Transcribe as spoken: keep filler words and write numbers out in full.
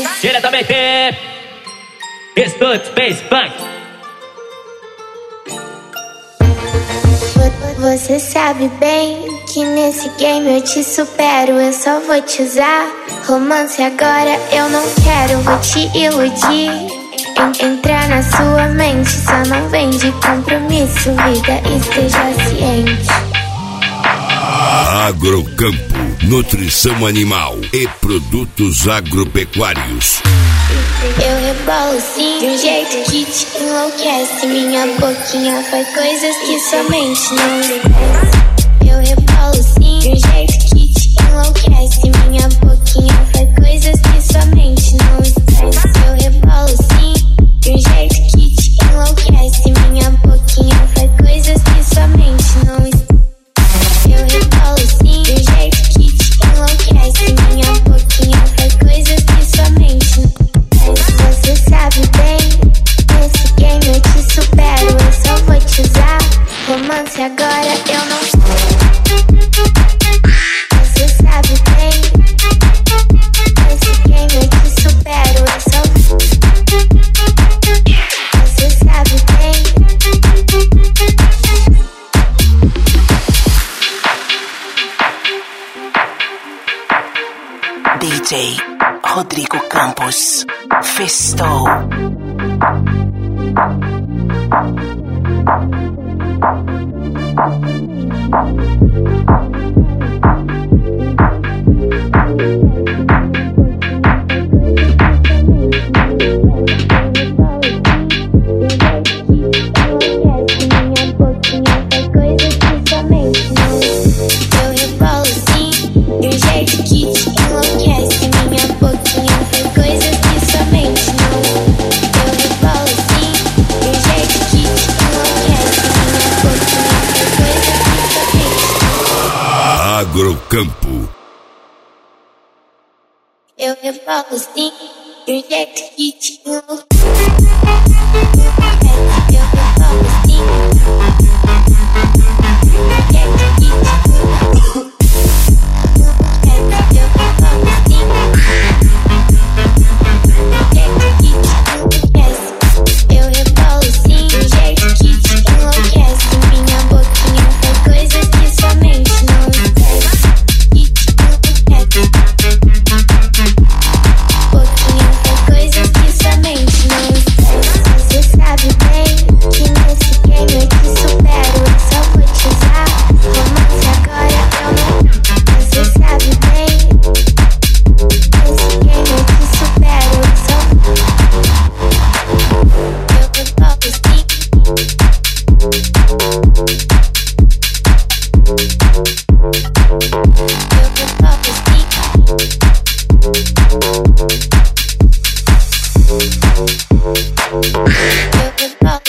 Diretamente Estúdio Space Punk. Você sabe bem que nesse game eu te supero. Eu só vou te usar. Romance agora eu não quero. Vou te iludir, en entrar na sua mente. Só não vem de compromisso, vida, esteja ciente. Agrocampo, nutrição animal e produtos agropecuários. Eu rebolo sim, de um jeito que te enlouquece. Minha boquinha faz coisas que somente não lhe desce. Eu rebolo sim, de um jeito que te enlouquece. Minha boquinha faz coisas que somente não esquece. Eu rebolo sim, de um jeito que te enlouquece. Minha boquinha faz coisas que somente não esquece. Eu rebolo sim, de um jeito que te enlouquece. Minha boquinha faz coisas que somente não. Você sabe bem, nesse game eu te supero. Eu só vou te usar. Romance agora eu não. Você sabe bem, nesse game eu te supero. Eu só. Você sabe bem. D J Rodrigo Campos Festou. Agrocampo. Eu rebolo sim, de um jeito que te enlouquece. Eu rebolo sim, de um jeito que te enlouquece. Eu rebolo sim, de um jeito que te enlouquece. Eu rebolo sim, de um jeito que te enlouquece. Minha boquinha faz coisas que somente não esquece. Boquinha faz coisas que somente não esquece. Você sabe bem que nesse game eu te supero. Eu só vou te usar. Romance agora eu não. Você sabe bem, nesse game eu te supero. Eu só. Eu rebolo sim. Eu rebolo sim. Eu rebolo.